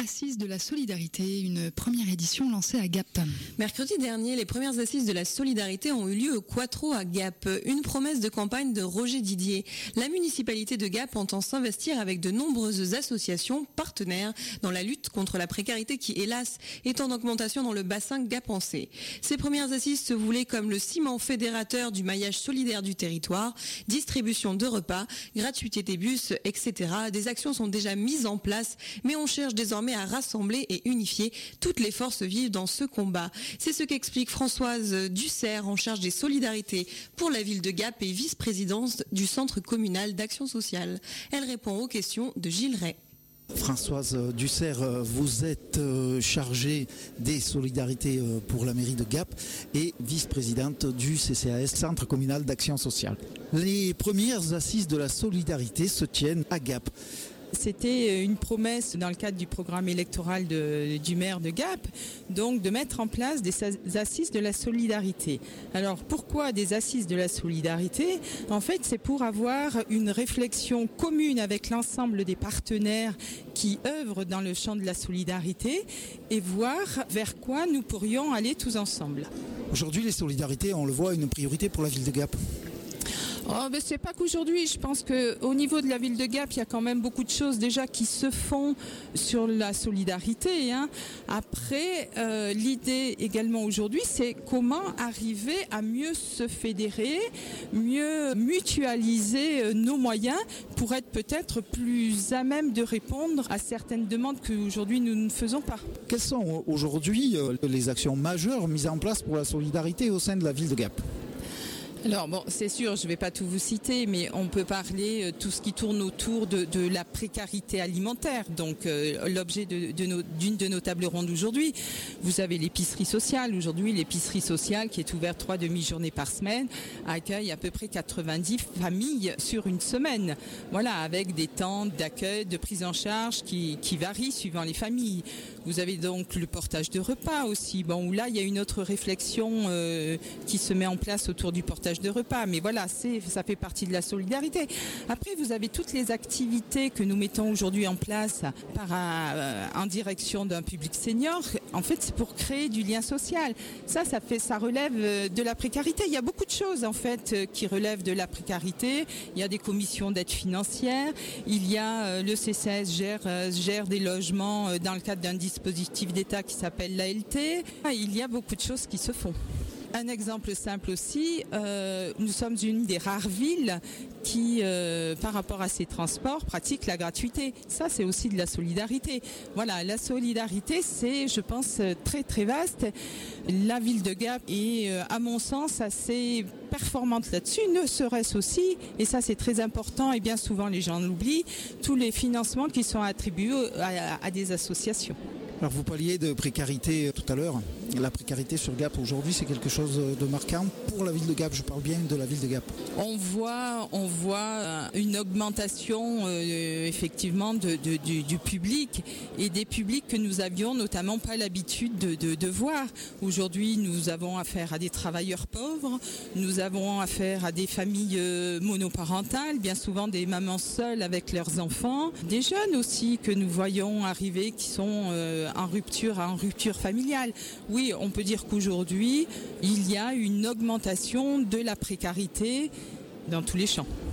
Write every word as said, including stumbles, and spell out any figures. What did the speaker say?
Assises de la solidarité, une première édition lancée à Gap. Mercredi dernier, les premières assises de la solidarité ont eu lieu au Quattro à Gap. Une promesse de campagne de Roger Didier. La municipalité de Gap entend s'investir avec de nombreuses associations partenaires dans la lutte contre la précarité qui, hélas, est en augmentation dans le bassin gapençais. Ces premières assises se voulaient comme le ciment fédérateur du maillage solidaire du territoire, distribution de repas, gratuité des bus, et cetera. Des actions sont déjà mises en place, mais on cherche désormais à rassembler et unifier toutes les forces vives dans ce combat. C'est ce qu'explique Françoise Dussert, en charge des solidarités pour la ville de Gap et vice-présidente du Centre communal d'action sociale. Elle répond aux questions de Gilles Ray. Françoise Dussert, vous êtes chargée des solidarités pour la mairie de Gap et vice-présidente du C C A S, Centre communal d'action sociale. Les premières assises de la solidarité se tiennent à Gap. C'était une promesse dans le cadre du programme électoral de, du maire de Gap, donc de mettre en place des assises de la solidarité. Alors pourquoi des assises de la solidarité ? En fait, c'est pour avoir une réflexion commune avec l'ensemble des partenaires qui œuvrent dans le champ de la solidarité et voir vers quoi nous pourrions aller tous ensemble. Aujourd'hui, les solidarités, on le voit, une priorité pour la ville de Gap. Oh, ben c'est pas qu'aujourd'hui, je pense qu'au niveau de la ville de Gap, il y a quand même beaucoup de choses déjà qui se font sur la solidarité. Hein. Après, euh, l'idée également aujourd'hui, c'est comment arriver à mieux se fédérer, mieux mutualiser nos moyens pour être peut-être plus à même de répondre à certaines demandes qu'aujourd'hui nous ne faisons pas. Quelles sont aujourd'hui les actions majeures mises en place pour la solidarité au sein de la ville de Gap ? Alors bon, c'est sûr, je ne vais pas tout vous citer, mais on peut parler euh, tout ce qui tourne autour de, de la précarité alimentaire. Donc euh, l'objet de, de nos, d'une de nos tables rondes aujourd'hui, vous avez l'épicerie sociale. Aujourd'hui, l'épicerie sociale qui est ouverte trois demi-journées par semaine accueille à peu près quatre-vingt-dix familles sur une semaine. Voilà, avec des temps d'accueil, de prise en charge qui, qui varient suivant les familles. Vous avez donc le portage de repas aussi, bon, où là il y a une autre réflexion euh, qui se met en place autour du portage de repas, mais voilà, c'est, ça fait partie de la solidarité. Après, vous avez toutes les activités que nous mettons aujourd'hui en place par un, euh, en direction d'un public senior. En fait, c'est pour créer du lien social. Ça, ça fait, ça relève de la précarité. Il y a beaucoup de choses en fait qui relèvent de la précarité. Il y a des commissions d'aide financière. Il y a euh, le C C A S gère, euh, gère des logements euh, dans le cadre d'un dispositif d'État qui s'appelle l'A L T. Il y a beaucoup de choses qui se font. Un exemple simple aussi, euh, nous sommes une des rares villes qui, euh, par rapport à ces transports, pratique la gratuité. Ça, c'est aussi de la solidarité. Voilà, la solidarité, c'est, je pense, très très vaste. La ville de Gap est, euh, à mon sens, assez performante là-dessus, ne serait-ce aussi, et ça c'est très important et bien souvent les gens l'oublient, tous les financements qui sont attribués à, à, à des associations. Alors vous parliez de précarité tout à l'heure. La précarité sur Gap aujourd'hui, c'est quelque chose de marquant pour la ville de Gap. Je parle bien de la ville de Gap. On voit, on voit une augmentation euh, effectivement de, de, du, du public et des publics que nous avions notamment pas l'habitude de, de, de voir. Aujourd'hui, nous avons affaire à des travailleurs pauvres, nous avons affaire à des familles euh, monoparentales, bien souvent des mamans seules avec leurs enfants, des jeunes aussi que nous voyons arriver qui sont euh, en rupture, en rupture familiale. Oui, on peut dire qu'aujourd'hui, il y a une augmentation de la précarité dans tous les champs.